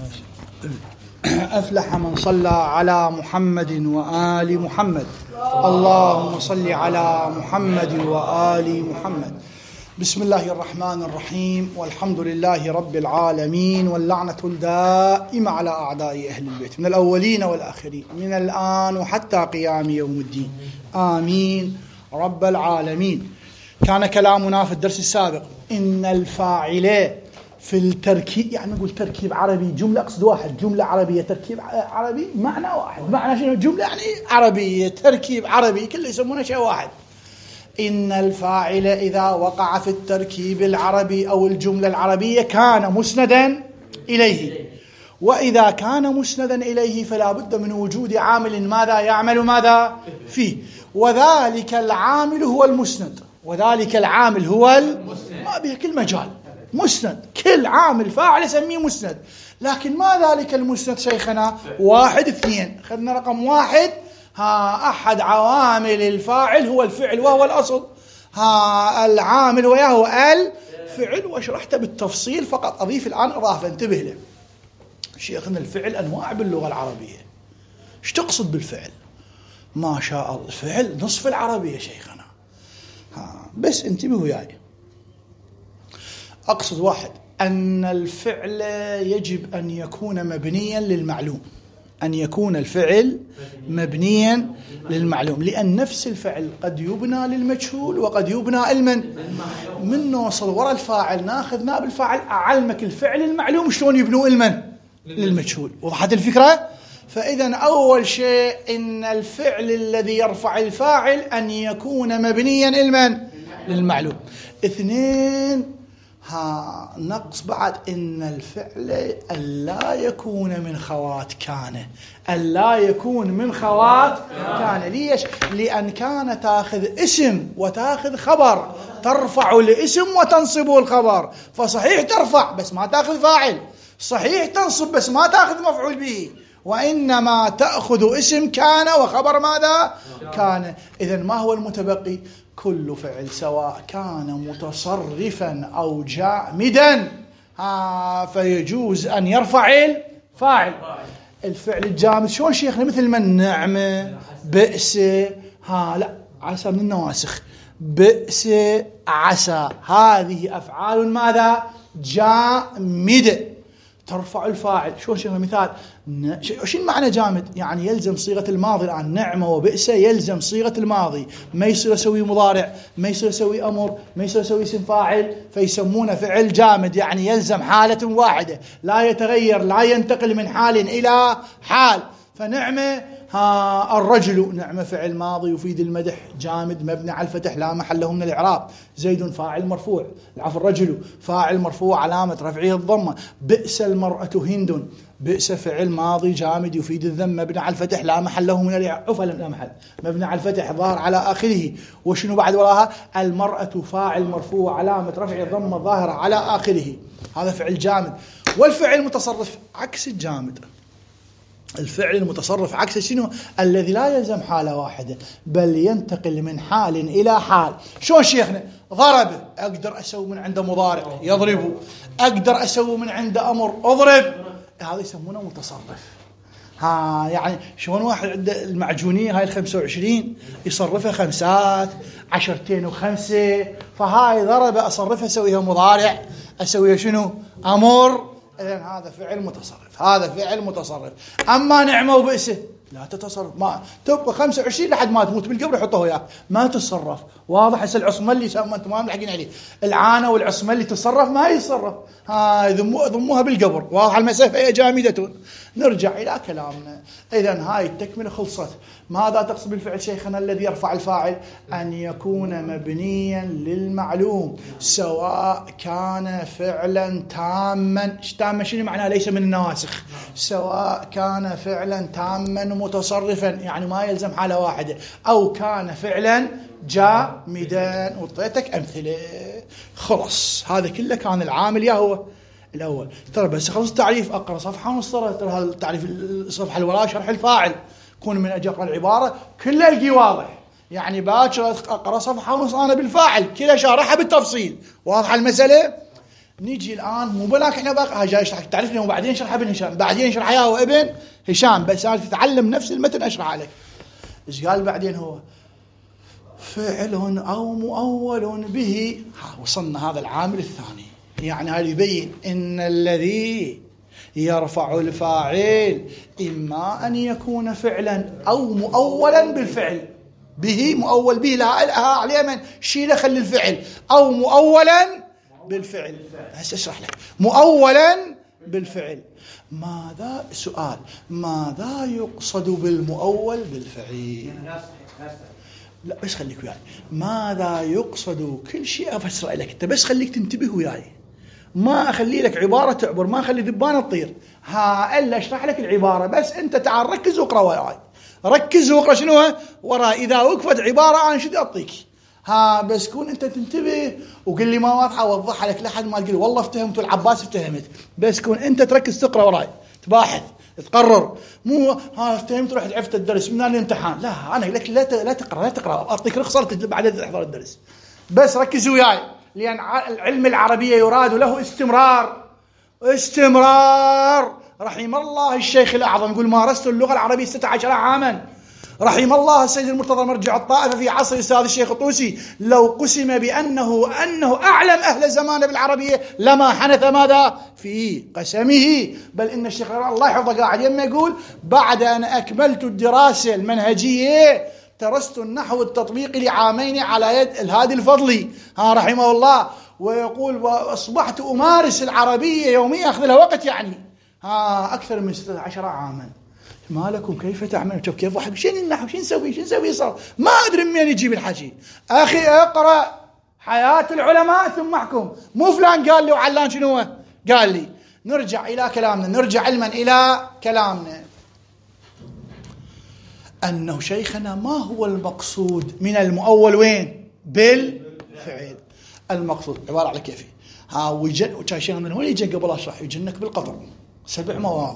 أفلح من صلى على محمد وآل محمد. اللهم صل على محمد وآل محمد. بسم الله الرحمن الرحيم، والحمد لله رب العالمين، واللعنة الدائمة على أعداء أهل البيت من الأولين والآخرين من الآن وحتى قيام يوم الدين، آمين رب العالمين. كان كلامنا في الدرس السابق إن الفاعل في التركيب، يعني نقول تركيب عربي، جملة أقصد واحد، جملة عربية تركيب عربي معنى واحد. معنى شنو جملة؟ يعني عربية تركيب عربي، كله يسمونه شيء واحد. إن الفاعل إذا وقع في التركيب العربي أو الجملة العربية كان مسندا إليه، وإذا كان مسندا إليه فلا بد من وجود عامل ماذا يعمل ماذا فيه، وذلك العامل هو المسند. وذلك العامل هو ما به كل مجال مسند، كل عامل فاعل يسميه مسند. لكن ما ذلك المسند شيخنا؟ واحد اثنين. خذنا رقم واحد، أحد عوامل الفاعل هو الفعل وهو الأصل، العامل وياه الفعل، وشرحته بالتفصيل، فقط أضيف الآن إضافة انتبه له. شيخنا الفعل أنواع باللغة العربية، ايش تقصد بالفعل؟ ما شاء الله، الفعل نصف العربية شيخنا. بس انتبهوا وياي. أقصد واحد، أن الفعل يجب أن يكون مبنيا للمعلوم، أن يكون الفعل مبنيا للمعلوم، لأن نفس الفعل قد يبنى للمجهول وقد يبنى من نوصل وراء الفاعل ناخذ نائب الفاعل، أعلمك الفعل المعلوم شلون يبنوا للمجهول. وضحت الفكرة؟ فإذا أول شيء إن الفعل الذي يرفع الفاعل أن يكون مبنيا للمعلوم. اثنين، نقص بعد إن الفعل ألا يكون من خوات كان، ألا يكون من خوات كان. ليش؟ لأن كان تأخذ اسم وتأخذ خبر، ترفع الاسم وتنصب الخبر، فصحيح ترفع بس ما تأخذ فاعل، صحيح تنصب بس ما تأخذ مفعول به، وإنما تأخذ اسم كان وخبر ماذا؟ كان. إذن ما هو المتبقي؟ كل فعل سواء كان متصرفا أو جامدا فيجوز أن يرفع الفاعل. الفعل الجامد شلون شيخنا؟ مثل من نعمة، بئس، لا عسى من النواسخ، بئس، عسى، هذه أفعال ماذا؟ جامدة، ترفع الفاعل. شو شيخنا مثال؟ شو معنى جامد؟ يعني يلزم صيغة الماضي. الآن نعمة وبئس يلزم صيغة الماضي، ما يصير يسوي مضارع، ما يصير يسوي أمر، ما يصير يسوي اسم فاعل، فيسمونه فعل جامد. يعني يلزم حالة واحدة، لا يتغير، لا ينتقل من حال إلى حال. فنعمة الرجل، نعمة فعل ماضي يفيد المدح، جامد مبني على الفتح لا محل له من الإعراب. زيد فاعل مرفوع، الرجل فاعل مرفوع علامة رفعه الضمة. بئس المرأة هند، بئس فعل ماضي جامد يفيد الذم مبني على الفتح لا محل له من الإعراب، لا محل، مبني على الفتح ظاهر على آخره. وشنو بعد وراها؟ المرأة فاعل مرفوع علامة رفعه الضمة ظاهرة على آخره، هذا فعل جامد. والفعل المتصرف عكس الجامد. الفعل المتصرف عكس شنو؟ الذي لا يلزم حالة واحدة بل ينتقل من حال إلى حال. شو شيخنا؟ ضرب، أقدر أسوي من عنده مضارع يضرب، أقدر أسوي من عنده أمر أضرب، هذا يسمونه متصرف. يعني شلون واحد عنده المعجونية هاي 25 يصرفها خمسات، 10 وخمسة، فهاي ضرب أصرفها أسويها مضارع، أسويها شنو؟ أمر. إذن هذا فعل متصرف، هذا فعل متصرف. أما نعمة وبئسه لا تتصرف، ما تبقى 25 لحد ما تموت بالقبر يحطه وياك، ما تتصرف. واضح؟ هسه العصمة اللي يسمى انتم ما ملحقين عليه، العانة والعصمة اللي تتصرف ما يتصرف، ضموها بالقبر. واضح المسافة؟ هي جامدة. نرجع إلى كلامنا. إذن هاي التكملة خلصت. ماذا تقصد بالفعل شيخنا الذي يرفع الفاعل؟ أن يكون مبنيا للمعلوم، سواء كان فعلا تاما. تاما شنو معناه؟ ليس من النواسخ. سواء كان فعلا تاما متصرفا، يعني ما يلزم حالة واحدة، أو كان فعلا جامدا. وطيتك أمثلة. خلص، هذا كله كان العامل يا هو الأول. ترى بس خلص التعريف، أقرأ صفحة ونص. ترى هذا التعريف الصفحة الوراء شرح الفاعل، كون من أجل أقرأ العبارة كلها ألقي واضح. يعني باكر أقرأ صفحة ونص أنا بالفاعل كلها شارحها بالتفصيل. واضحة المسألة؟ نيجي الآن مو بلاك احنا بقى جاي اشرح تعرفني وبعدين اشرح ابن هشام، بعدين اشرح اياه وابن هشام، بس انا تتعلم نفس المتن اشرح عليك. ايش قال بعدين؟ هو فعل او مؤول به. وصلنا هذا العامل الثاني، يعني هذا يبين ان الذي يرفع الفاعل اما ان يكون فعلا او مؤولا بالفعل. به مؤول به لها على اليمن شيله خلي الفعل، او مؤولا بالفعل. هسه اشرح لك مؤولا بالفعل. ماذا سؤال ماذا يقصد بالمؤول بالفعل؟ لا بس خليك وياي. ماذا يقصد كل شيء افسر لك انت، بس خليك تنتبه وياي، ما اخلي لك عباره تعبر، ما اخلي ذبانه تطير، الا اشرح لك العباره بس. انت تعال ركز واقرا وياي، ركز واقرا شنو وراء. اذا وقفت عباره انا شدي اعطيك بس كون انت تنتبه وقل لي ما واضحه اوضحها لك لحد ما تقول والله افتهمت والعباس افتهمت. بس كون انت تركز تقرا وراي، تباحث، تقرر، مو افتهمت رحت عرفت الدرس من الامتحان. لا انا لك لا تقرا اعطيك رخصه بعد تحضر الدرس. بس ركز وياي، لان العلم العربيه يراد له استمرار. رحم الله الشيخ الاعظم يقول مارست اللغه العربيه 16 عاما. رحم الله السيد المرتضى مرجع الطائفة في عصر الأستاذ الشيخ الطوسي، لو قسم بأنه أعلم أهل زمانه بالعربية لما حنث ماذا في قسمه. بل إن الشيخ الله يحفظه قاعد يما يقول بعد أن أكملت الدراسة المنهجية درست النحو التطبيقي لعامين على يد الهادي الفضلي رحمه الله، ويقول وأصبحت أمارس العربية يوميا أخذ لها وقت يعني أكثر من 16 عاما. ما لكم كيف تعملون؟ شوف كيف واحد شنو النحو، شنو نسوي صار ما ادري منين يجيب الحكي. اخي اقرا حياه العلماء ثم احكم، مو فلان قال لي وعلان شنو قال لي. نرجع الى كلامنا، نرجع علما الى كلامنا. انه شيخنا ما هو المقصود من المؤول وين؟ بالفعل. المقصود عباره على كيفي وكان شيخنا هو يجي قبل اشرح يجنك بالقطر 7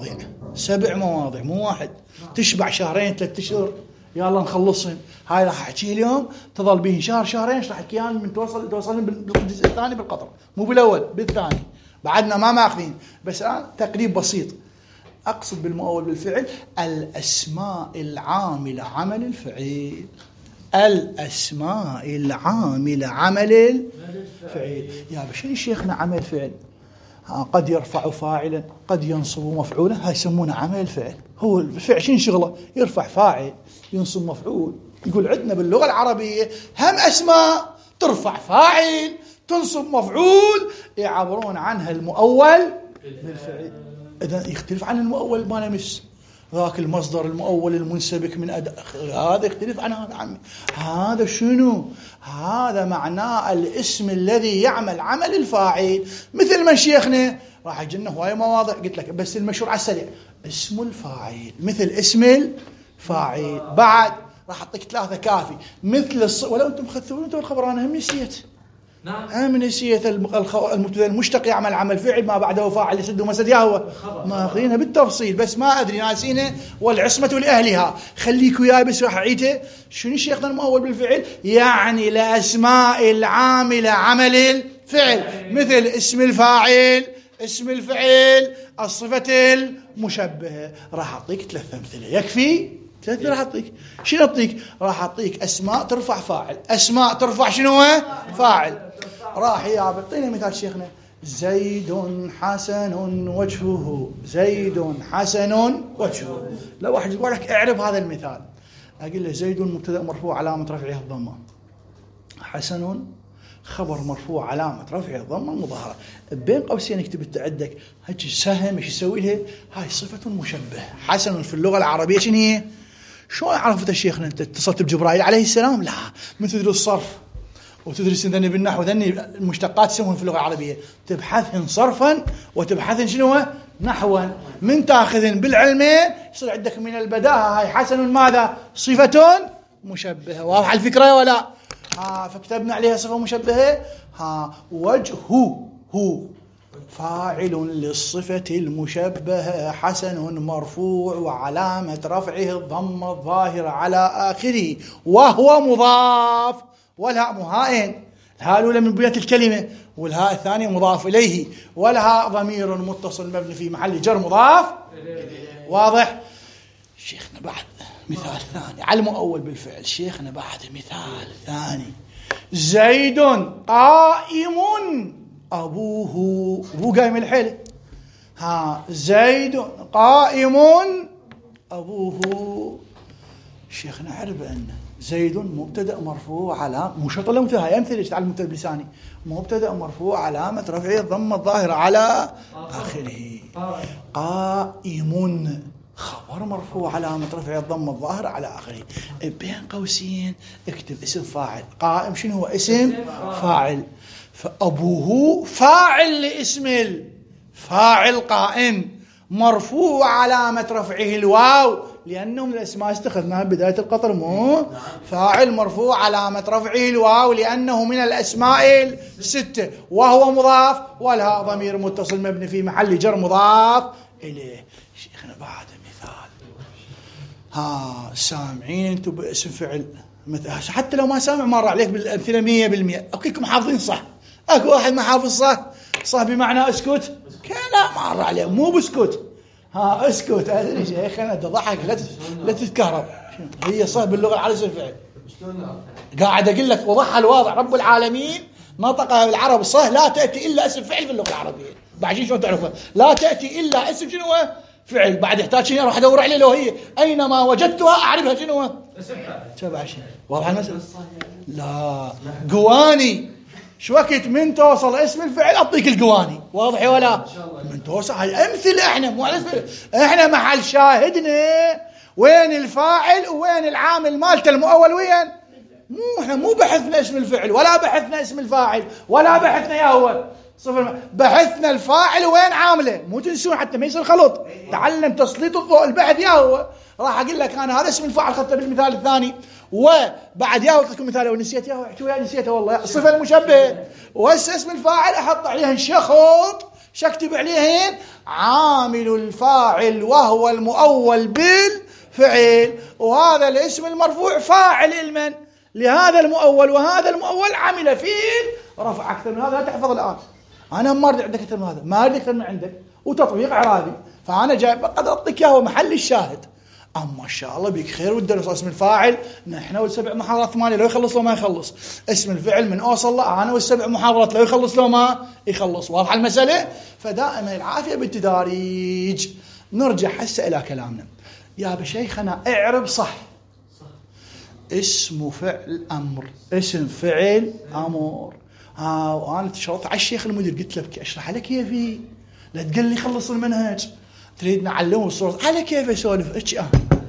مواضيع مو واحد، تشبع 2-3 أشهر يلا نخلصهم. هاي راح احكيه اليوم تظل به شهرين اشرح لك اياهم من توصل بالجزء الثاني بالقطر، مو بالاول بالثاني، بعدنا ما ماخذين. بس الان تقريب بسيط. اقصد بالمؤول بالفعل الاسماء العامله عمل الفعل. الاسماء العامله عمل الفعل. يا بشنو شيخنا عمل فعل؟ قد يرفع فاعلا، قد ينصب مفعولا، هاي يسمونه عمل الفعل. هو الفعل شنو شغله؟ يرفع فاعل، ينصب مفعول. يقول عندنا باللغة العربية هم أسماء ترفع فاعل تنصب مفعول يعبرون عنها المؤول بالفعل. إذا يختلف عن المؤول ما نمس ذاك المصدر المؤول المنسبك من أداء، هذا يختلف عن هذا عمي. هذا شنو؟ هذا معناه الاسم الذي يعمل عمل الفاعل. مثل ما شيخنا راح يجينا هواي مواضع قلت لك، بس المشهور على السريع اسم الفاعل، مثل اسم الفاعل. بعد راح اعطيك 3 كافي مثل ولو انتم خذتوا انتم الخبر انا هم نسيت. نعم نسيت. المبتدا المشتق يعمل عمل فعل ما بعده فاعل يسد ومسد يهوى، ما اخذينها بالتفصيل بس ما ادري ناسينه. والعصمه لاهلها. خليك وياي بس راح اعيده. شنو شيخنا المؤول بالفعل؟ يعني الاسماء العامله عمل الفعل، مثل اسم الفاعل، اسم الفعل، الصفه المشبهه. راح اعطيك 3 امثله يكفي. 3 راح اعطيك. شنو اعطيك؟ راح اعطيك اسماء ترفع فاعل، اسماء ترفع شنو فاعل. راح يعطينا مثال شيخنا زيد حسن وجهه، زيد حسن وجهه. لو واحد يقول لك اعرب هذا المثال، اقول له زيد مبتدا مرفوع علامه رفعه الضمه، حسن خبر مرفوع علامه رفعه الضمه المظاهره، بين قوسين اكتب عندك هيك سهم ايش يسوي لها؟ هاي صفه مشبهه. حسن في اللغه العربيه شنو هي؟ شلون عرفت شيخنا انت اتصلت بجبرائيل عليه السلام؟ لا، من تدرس الصرف وتدرس ذني بالنحو، ذني المشتقات يسمون في اللغه العربيه تبحثهن صرفا وتبحثهن شنو نحوا. من تاخذن بالعلمين يصير عندك من البداهه هاي حسن ماذا؟ صفه مشبهه. واضحه الفكره ولا؟ فكتبنا عليها صفه مشبهه. وجهه هو فاعل للصفة المشبهة، حسن مرفوع وعلامة رفعه الضمة الظاهرة على آخره، وهو مضاف والهاء مهائن. الهاء الأولى من بنية الكلمة، والهاء الثانية مضاف إليه، والهاء ضمير متصل مبني في محل جر مضاف. واضح؟ شيخنا بعد مثال ثاني على المؤول بالفعل. شيخنا بعد مثال ثاني: زيد قائم أبوه. أبوه قايم الحيلة. زيد قائم أبوه. شيخنا عرب أن زيد مبتدأ مرفوع علامة مو شرط له منتهى. يمثل ايش؟ تعلم مبتدأ بلساني. مبتدأ مرفوع علامة رفعه الضمة الظاهرة على آخره. قائم خبر مرفوع علامة رفعه الضمة الظاهرة على آخره. بين قوسين اكتب اسم فاعل. قائم شنو هو؟ اسم فاعل. فأبوه فاعل لاسم الفاعل قائم، مرفوع علامة رفعه الواو، لأنه من الأسماء استخدمناها بداية القطر. مو فاعل مرفوع علامة رفعه الواو لأنه من الأسماء الستة، وهو مضاف، والهاء ضمير متصل مبني في محل جر مضاف إليه. شيخنا بعد مثال. سامعين انتم باسم فعل حتى لو ما سامع مر عليك بالأمثلة 100%. أكيكم حافظين صح. أكو واحد ما حافظ صح بمعنى اسكت. لا مر عليه مو بسكت. اسكت. ادري شيخنا تضحك لا تتكهرب. هي صح باللغه العربيه اسم فعل. قاعد اقول لك وضحها الواضح. رب العالمين نطقها بالعرب صح. لا تاتي الا اسم فعل في اللغه العربيه. بعدين شلون تعرفها؟ لا تاتي الا اسم شنو فعل. بعد يحتاج شنو اروح ادور عليه. لو هي اينما وجدتها اعرفها شنو تبع شيء. واضح المسألة؟ لا قواني. شو وقت من توصل اسم الفعل اعطيك القواني. واضح ولا من توصل هاي امثله. احنا مو على اسم، احنا محل شاهدنا وين الفاعل وين العامل مالته المؤول وين. احنا مو بحثنا اسم الفعل ولا بحثنا اسم الفاعل ولا بحثنا يا هو صفر. بحثنا الفاعل وين عامله. مو تنسون حتى ما يصير خلط. تعلم تسليط الضوء البحث يا هو. راح اقول لك انا هذا اسم الفاعل خدته بالمثال الثاني، وبعد ياهو اعطيكم مثال ونسيت ياهو احكوا يا نسيته والله الصفه المشبهه. واسم الفاعل احط عليهن شخط شكتب عليهن عامل الفاعل وهو المؤول بالفعل، وهذا الاسم المرفوع فاعل المن لهذا المؤول، وهذا المؤول عمل فيه رفع. اكثر من هذا لا تحفظ الان. انا ما اريد عندك اكثر من هذا، ما اريد اكثر من عندك، وتطبيق اعرابي. فانا جايب قد اعطيك اياه محل الشاهد. اما ان شاء الله بيك خير والدرس. اسم الفاعل نحن والسبع محاضرات 8 لو يخلص لو ما يخلص. اسم الفعل من اوصل له انا والسبع محاضرات لو يخلص لو ما يخلص. واضحه المساله؟ فدائما العافيه بالتداريج. نرجع هسه الى كلامنا. يا بشيخنا اعرب صح. اسم فعل امر. اسم فعل امر. وانا تشرطت على الشيخ المدير قلت له اشرح على كيفي، لا تقول لي خلص المنهج، تريد نعلمه الصورة على كيف يسولف.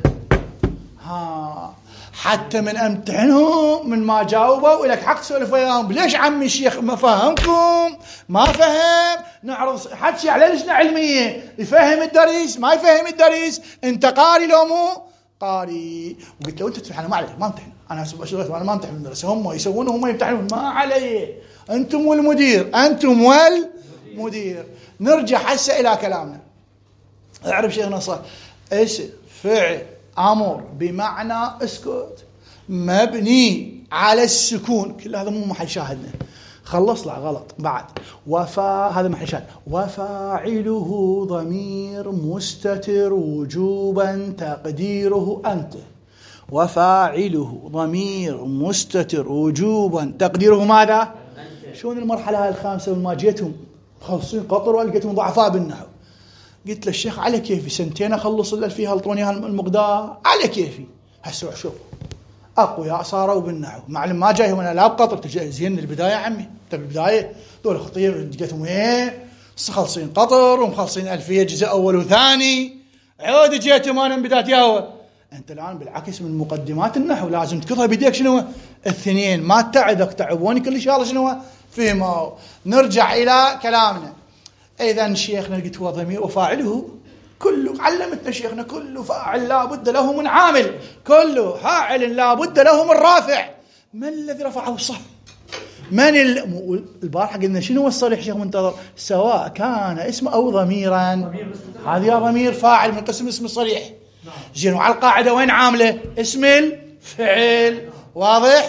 حتى من امتحنهم من ما جاوبوا ولك حق تسولف وياهم. ليش عمي الشيخ ما فهمكم؟ ما فهم. نعرض حكي على لجنة علمية يفهم الدرس ما يفهم الدرس. انت قاري لو مو قاري؟ وقلت له انت تفهم. انا ما علي ما امتحن. انا ما امتحن بالمدرسة. هم يسوونه هم يمتحنون ما علي. انتم والمدير. انتم والمدير. نرجع هسه الى كلامنا. اعرف شيخنا صح. اسم فعل امر بمعنى اسكت مبني على السكون. كل هذا مو محل شاهدنا. خلص لا غلط. بعد هذا محل شاهد. وفاعله ضمير مستتر وجوبا تقديره انت. وفاعله ضمير مستتر وجوبا تقديره ماذا؟ شلون المرحله هاي الخامسه وما جيتهم خلصين قطر ولقيتهم ضعفاء بالنحو. قلت للشيخ على كيفي سنتين اخلص الالفيه هالطوني المقدار على كيفي. هسه شوف اقوياء صاروا بالنحو. معلم ما جاي وانا لا بقطر زين البدايه عمي. انت بالبدايه دول خطير لقيتهم وين خلصين قطر ومخلصين الفيه جزء اول وثاني. عود جيتهم انا من بدايه ياهو. انت الان بالعكس من مقدمات النحو لازم تكضها بيديك شنو الاثنين. ما تعدك تعبوني كل شيء شنو فهموا. نرجع الى كلامنا. إذا شيخنا قلت هو ضمير وفاعله كله. علمتنا شيخنا كل فاعل لا بد له من عامل. كل فاعل لا بد له من رافع. من الذي رفعه صح؟ من البارحة قلنا شنو هو الصريح شيخ منتظر؟ سواء كان اسم أو ضميرا. هذا ضمير فاعل من قسم اسم الصريح. زين وعلى القاعدة وين عامله؟ اسم الفعل. واضح؟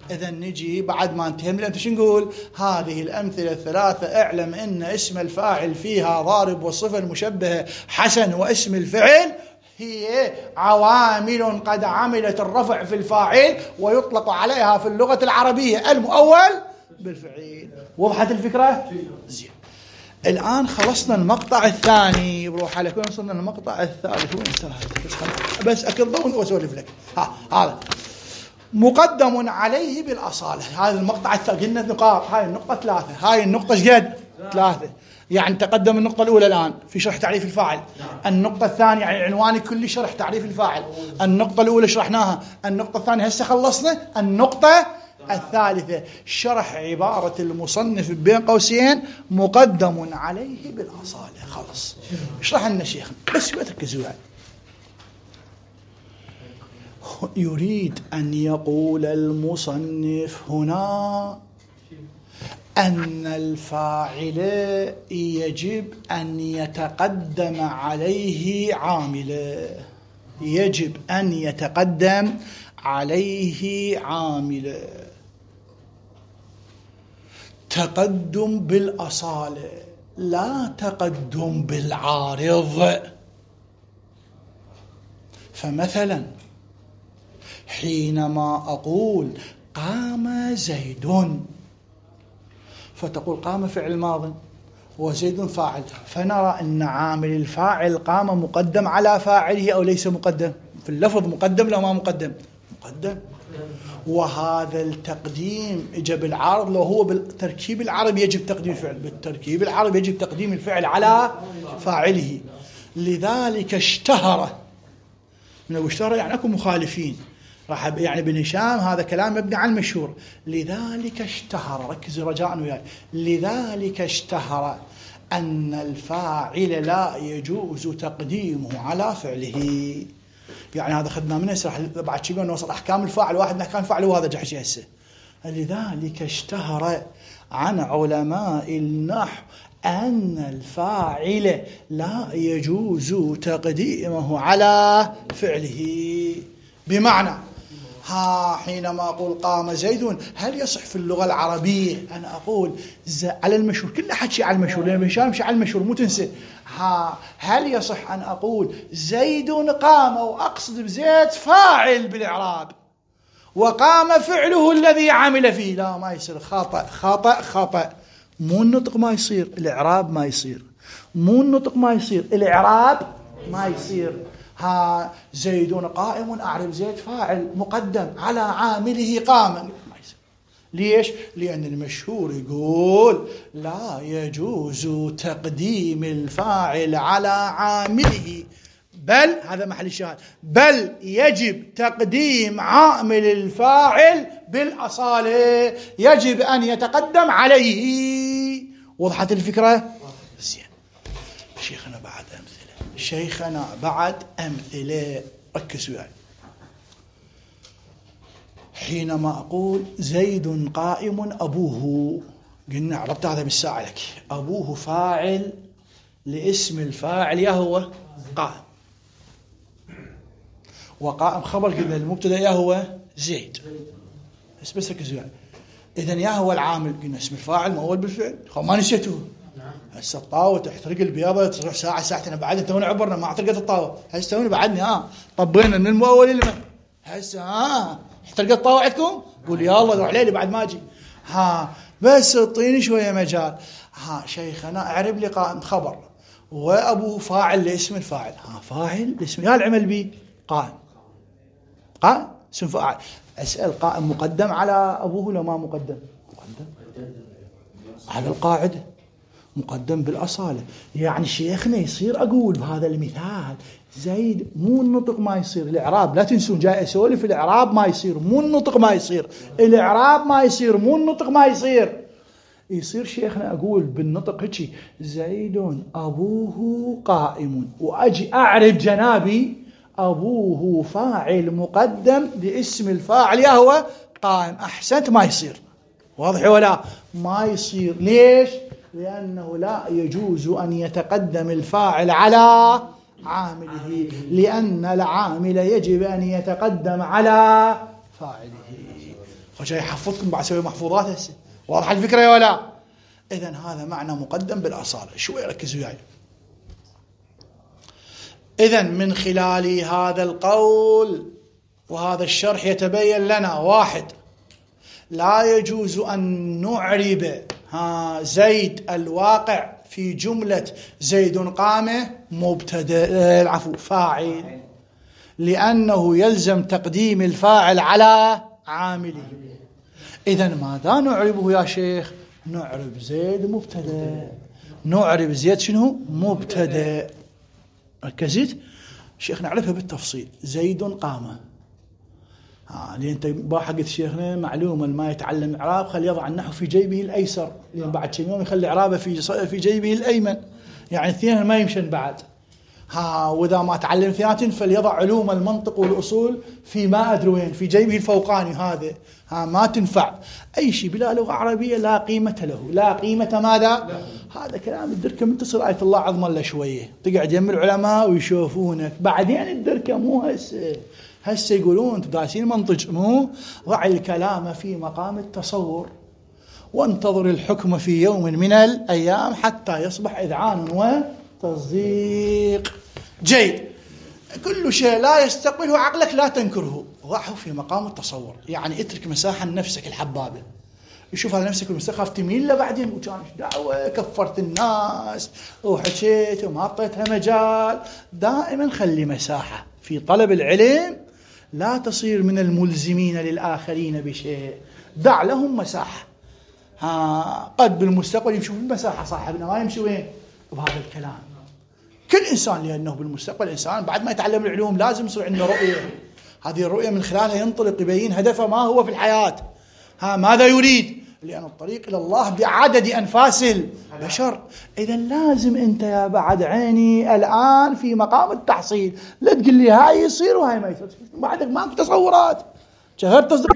إذا نجي بعد ما انتهينا أنت شو نقول؟ هذه الأمثلة الثلاثة اعلم أن اسم الفاعل فيها ضارب والصفة المشبهة حسن، واسم الفعل هي عوامل قد عملت الرفع في الفاعل ويطلق عليها في اللغة العربية المؤول بالفعل. وضحت الفكرة؟ زين. الآن خلصنا المقطع الثاني، بروح عليك وين وصلنا؟ المقطع الثالث وين انتهى؟ بس أكل ضوء وأسولف لك. هذا مقدم عليه بالأصالة. هذا المقطع الثاني قلنا نقاط، هاي النقطة 3، هاي النقطة شقد 3، يعني تقدم النقطة الأولى الآن في شرح تعريف الفاعل، النقطة الثانية يعني عنوان كل شرح تعريف الفاعل، النقطة الأولى شرحناها، النقطة الثانية هسه خلصنا، النقطة الثالثة شرح عبارة المصنف بين قوسين مقدم عليه بالأصالة. خلص اشرح لنا شيخنا بس تركزوا يعني. يريد أن يقول المصنف هنا أن الفاعل يجب أن يتقدم عليه عامله، يجب أن يتقدم عليه عامله. تقدم بالأصالة لا تقدم بالعارض. فمثلا حينما أقول قام زيد، فتقول قام فعل ماض وزيد فاعل، فنرى أن عامل الفاعل قام مقدم على فاعله أو ليس مقدم؟ في اللفظ مقدم لو ما مقدم؟ مقدم. وهذا التقديم إجا بالعارض، لو هو بالتركيب العربي يجب تقديم الفعل، بالتركيب العربي يجب تقديم الفعل على فاعله. لذلك اشتهر، من اشتهر يعني أكو مخالفين، راح يعني ابن هشام هذا كلام مبني على المشهور. لذلك اشتهر، ركزوا رجاء وياي، لذلك اشتهر أن الفاعل لا يجوز تقديمه على فعله. يعني هذا خدنا منه راح بعد شيء نوصل أحكام الفاعل، واحد من أحكام الفاعل وهذا جحشي هسه. لذلك اشتهر عن علماء النحو أن الفاعل لا يجوز تقديمه على فعله. بمعنى حينما أقول قام زيد، هل يصح في اللغة العربية أن أقول على المشهور، كل أحد شيء على المشهور لأن مشان شيء على المشهور مو تنسى، هل يصح أن أقول زيد قام وأقصد بزيد فاعل بالإعراب وقام فعله الذي عمل فيه؟ لا، ما يصير. خطأ خطأ خطأ. مو النطق ما يصير، الإعراب ما يصير. مو النطق ما يصير، الإعراب ما يصير. زيد قائم، أعرب زيد فاعل مقدم على عامله قاما، ما يصير. ليش؟ لأن المشهور يقول لا يجوز تقديم الفاعل على عامله، بل هذا محل الشاهد، بل يجب تقديم عامل الفاعل بالأصالة، يجب أن يتقدم عليه. وضحت الفكرة؟ زين. شيخنا بعد أمثلة، شيخنا بعد أمثلة، ركزوا يعني. حينما أقول زيد قائم أبوه، قلنا عرفت هذا بالساعة لك، أبوه فاعل لاسم الفاعل يا هو قائم، وقائم خبر قلنا المبتدا يا هو زيد. بس ركزوا يعني. إذن يا هو العامل قلنا اسم الفاعل مؤول بالفعل، ما نسيته. هسه الطاوة تحترق البياضة، تروح ساعة ساعتين بعد تونا عبرنا ما احترقت الطاوة، هسه تونا بعدني طبينا من المؤول اللي هسه احترقت الطاوة عندكم، قول يا الله روح ليلي بعد ما اجي. بس اعطيني شوية مجال. شيخنا اعرب لي قائم خبر وابوه فاعل لاسم الفاعل. فاعل لاسم يا العمل بي قائم، قائم اسم فاعل. اسأل قائم مقدم على ابوه لو ما مقدم؟ مقدم على القاعدة، مقدم بالأصالة. يعني شيخنا يصير أقول بهذا المثال زيد، مو النطق ما يصير، الإعراب لا تنسون، جاي أسولف الإعراب ما يصير، مو النطق ما يصير، الإعراب ما يصير، مو النطق ما يصير. يصير شيخنا أقول بالنطق هيك زيد أبوه قائم، وأجي أعرب جنابي أبوه فاعل مقدم باسم الفاعل يا هو قائم. أحسنت، ما يصير. واضح ولا؟ ما يصير. ليش؟ لأنه لا يجوز أن يتقدم الفاعل على عامله، لأن العامل يجب أن يتقدم على فاعله. وجاي يحفظكم بعد اسوي محفوظات هسه. واضحه الفكره يا ولا؟ اذا هذا معنى مقدم بالاصاله. شوي ركزوا وياي. اذا من خلال هذا القول وهذا الشرح يتبين لنا: واحد، لا يجوز أن نعرب زيد الواقع في جملة زيد قام مبتدأ فاعل، لأنه يلزم تقديم الفاعل على عامله. إذا ماذا نعربه يا شيخ؟ نعرب زيد مبتدأ. نعرب زيد شنو؟ مبتدأ. ركزت؟ شيخ نعرفها بالتفصيل. زيد قام، لأن أنت باحة قلت شيخنا معلومة ما يتعلم إعراب خلي يضع النحو في جيبه الأيسر، لأن بعد كم يوم يخلي إعرابه في جيبه الأيمن، يعني اثنين ما يمشن بعد. وإذا ما تعلم ثلاثين فليضع علوم المنطق والأصول في ما أدري وين في جيبه الفوقاني. هذا ما تنفع. أي شيء بلا لغة عربية لا قيمة له. لا قيمة ماذا؟ هذا كلام الدركة من تصل آية الله عظم الله شوية، تقعد يم العلماء ويشوفونك بعدين الدركة، مو هسه يقولون انتم دارسين منطق، مو ضع الكلام في مقام التصور وانتظر الحكم في يوم من الأيام حتى يصبح إذعان وتصديق. جيد. كل شيء لا يستقبله عقلك لا تنكره، ضعه في مقام التصور. يعني اترك مساحة لنفسك الحبابة، يشوف على نفسك المستخف تميل له بعدين وكان دعوة كفرت الناس وحكيت وما أعطيتها مجال. دائما خلي مساحة في طلب العلم، لا تصير من الملزمين للآخرين بشيء، دع لهم مساحة. قد بالمستقبل يمشوا بالمساحة صاحبنا، ما يمشي وين بهذا الكلام. كل إنسان لأنه بالمستقبل إنسان بعد ما يتعلم العلوم لازم يصير عنده رؤية. هذه الرؤية من خلالها ينطلق يبين هدفه ما هو في الحياة، ماذا يريد، لأن الطريق إلى الله بعدد أنفاس البشر. إذا لازم أنت يا بعد عيني الآن في مقام التحصيل، لا تقول لي هاي يصير وهاي ما يصير، بعدك ماكو تصورات. شغلت تصدق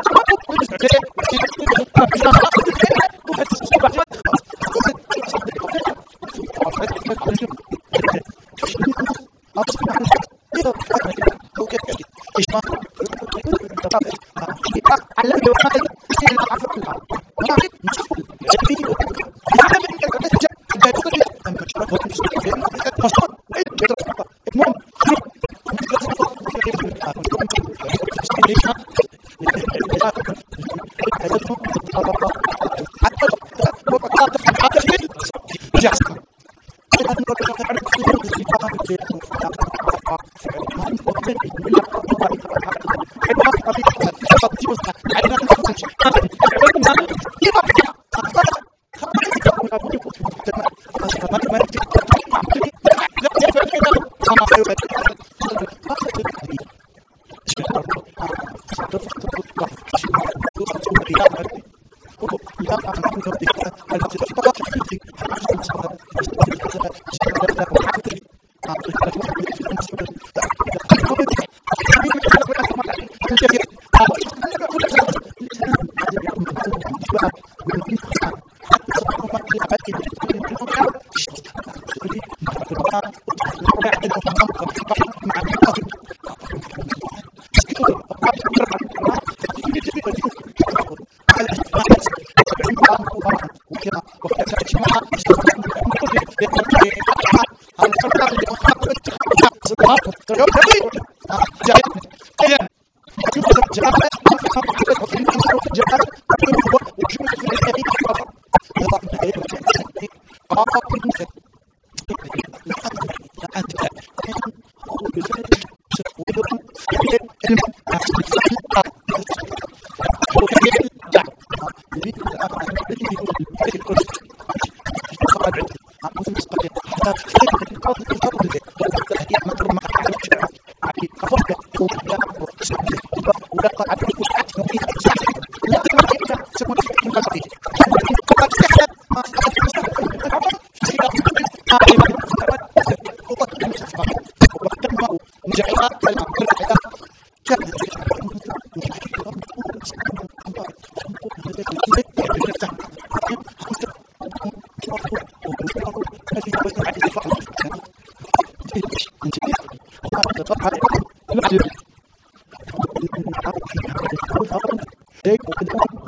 Take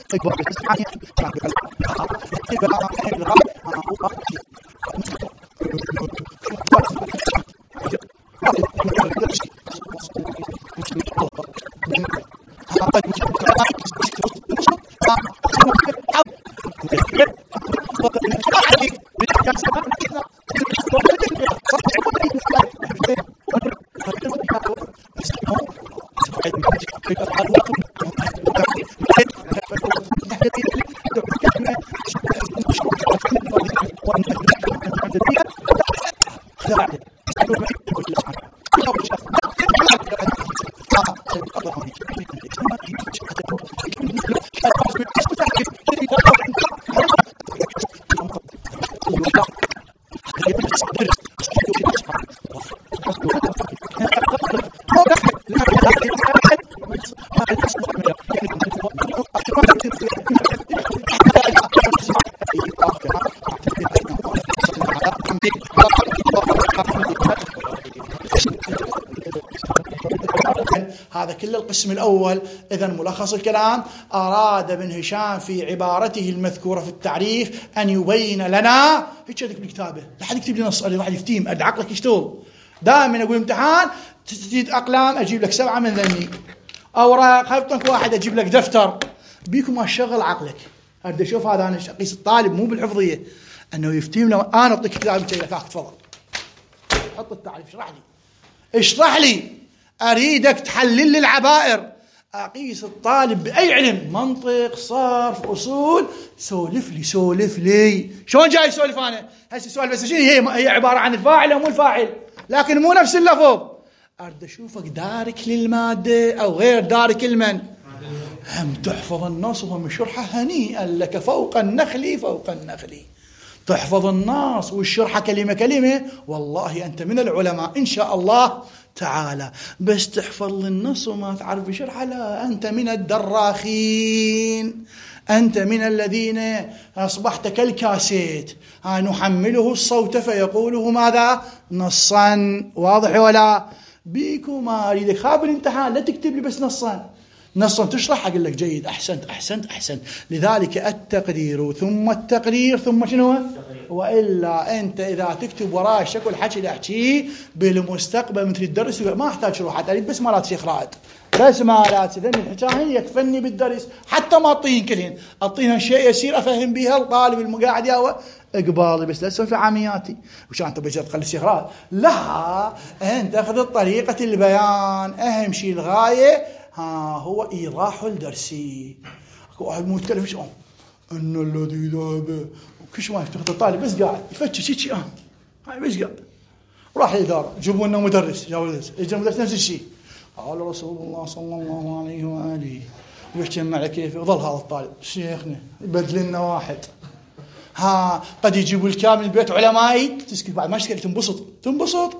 هذا كل القسم الأول. إذا ملخص الكلام، أراد ابن هشام في عبارته المذكورة في التعريف أن يبين لنا هيك هذيك بالكتابة، لا حد يكتب لي نص اللي راح يفتيم أد عقلك يشتغل. دائما أقول امتحان تجيد أقلام أجيب لك 7 من ذني، أوراق خفتك واحد أجيب لك دفتر، بيكم ما شغل عقلك. أبدأ أشوف هذا أنا أقيس الطالب مو بالحفظية أنه يفتيم. لو أنا أعطيك كتاب لك تفضل حط التعريف اشرح لي أريدك تحلل لي العبائر. أقيس الطالب بأي علم، منطق، صرف، أصول، سولف لي. شلون جاي يسولف أنا؟ هسه سؤال بس شنو هي عبارة عن الفاعل أو مو الفاعل، لكن مو نفس اللفظ. أريد أشوفك دارك للمادة أو غير دارك المن. هم تحفظ النص وهم شرحه هنيئا لك فوق النخل فوق النخل. تحفظ النص والشرحة كلمة كلمة، والله أنت من العلماء إن شاء الله تعالى. بس تحفظ النص وما تعرف شرحه، لا، أنت من الدراخين، أنت من الذين أصبحت كالكاسيت نحمله الصوت فيقوله ماذا؟ نصا. واضح ولا؟ بيكو ما أريدك خاب الامتحان لا تكتب لي بس نصا تشرح، أقول لك جيد، أحسنت. لذلك التقدير ثم التقرير ثم شنو؟ وإلا أنت إذا تكتب وراء شكل حكي اللي أحكيه بالمستقبل مثل الدرس ما أحتاج شروحات، أريد بس مالات شيخ رائد، بس مالات إذن الحكاية يكفني بالدرس، حتى ما أعطيهن كلهن، أعطيهن شيء يسير أفهم بها الطالب المقاعد يا إقبالي، بس لا في عامياتي وش أنت بجد تخلي شيخ رائد. لا، أنت أخذ طريقة البيان، أهم شيء الغاية هو إيضاح الدرسي. واحد مو يتكلم شو أن الذي ذهب كش ما يفتح الطالب بس قاعد يفتش شيء هاي بس قاعد. راح الإدارة جيبوا لنا مدرس، يجي المدرس نفس الشيء، قال رسول الله صلى الله عليه وآله ويحكي معه كيف. وظل هذا الطالب شيخنا يبدل لنا واحد. قد يجيبوا الكامل البيت علمائي تسكت بعد ما تسكت تنبسط.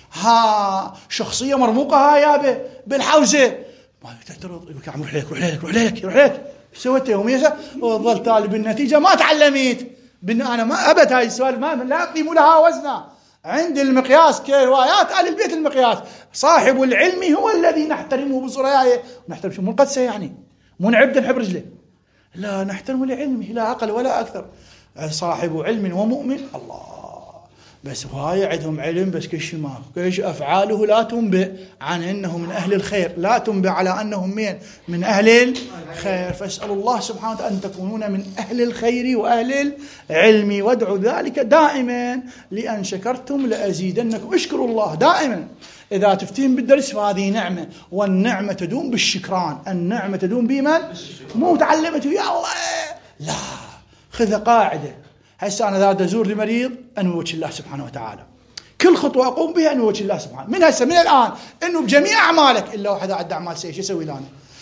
شخصية مرموقة هاي يابه بالحوزة ما تعترض، يقول روح ليك سويت يومية وظل طالب النتيجة ما تعلمت. أنا ما أبد هاي السؤال ما لا أقيم لها وزنا. عند المقياس كروايات آل البيت المقياس صاحب العلم هو الذي نحترمه بصراياه. نحترم شو مو القدسة يعني مو نعبد نحب رجله، لا نحترم لعلمه لا أقل ولا أكثر. صاحب علم ومؤمن الله، بس هاي عندهم علم بس كش أفعاله لا تنبئ عن أنه من أهل الخير، لا تنبئ على أنهم من أهل الخير. فاسأل الله سبحانه وتعالى أن تكونون من أهل الخير وأهل العلم، وادعوا ذلك دائما، لأن شكرتم لأزيدنكم. اشكروا الله دائما. إذا تفتين بالدرس فهذه نعمة، والنعمة تدوم بالشكران. النعمة تدوم بمن؟ مو تعلمته يا الله، لا، خذ قاعدة. هسه أنا إذا أزور لمريض أنوي وجه الله سبحانه وتعالى، كل خطوة أقوم بها أنوي وجه الله سبحانه من الآن، إنه بجميع أعمالك إلا واحد أعد أعمال سيئة شو يسوي لنا؟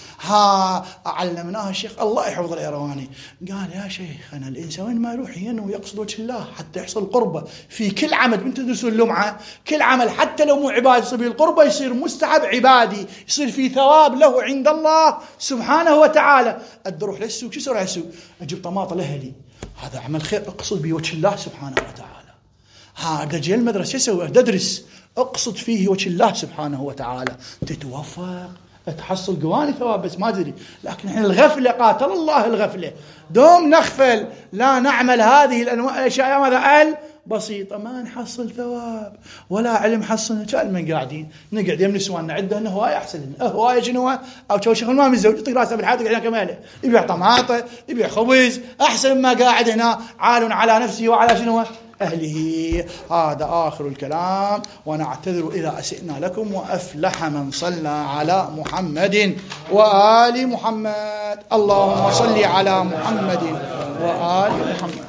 علمناها الشيخ الله يحفظ الإيرواني، قال يا شيخ أنا الإنسان وين ما يروح ينوي يقصد وجه الله حتى يحصل قربة في كل عمل. بنت تدرسوا اللمعة، كل عمل حتى لو مو عبادة سبيل القربة يصير مستحب عبادي، يصير في ثواب له عند الله سبحانه وتعالى. أروح للسوق شو سوي السوق؟ أجيب طماطة لأهلي، هذا عمل خير أقصد به وجه الله سبحانه وتعالى. أجي المدرسة يسوي أدرس أقصد فيه وجه الله سبحانه وتعالى. تتوفق تحصل قواني ثواب بس ما تدري. لكن احنا الغفلة، قاتل الله الغفلة، دوم نغفل لا نعمل هذه الأشياء ماذا بسيطة، ما نحصل ثواب ولا علم حصلنا. كان من قاعدين نقعد يم نسواننا عندنا انه هواية احسن لنا، هواية شنو او شو شغل ما من زوج يطيق راسه بالحياة يقعد كماله يبيع طماطة يبيع خبز احسن ما قاعد هنا عال على نفسه وعلى شنو أهله. هذا آخر الكلام، ونعتذر إذا أسئنا لكم، وأفلح من صلى على محمد وآل محمد. اللهم صل على محمد وآل محمد.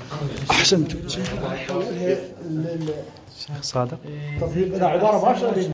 أحسنتم. شيخ صادق تطبيق إذا عبارة مباشرة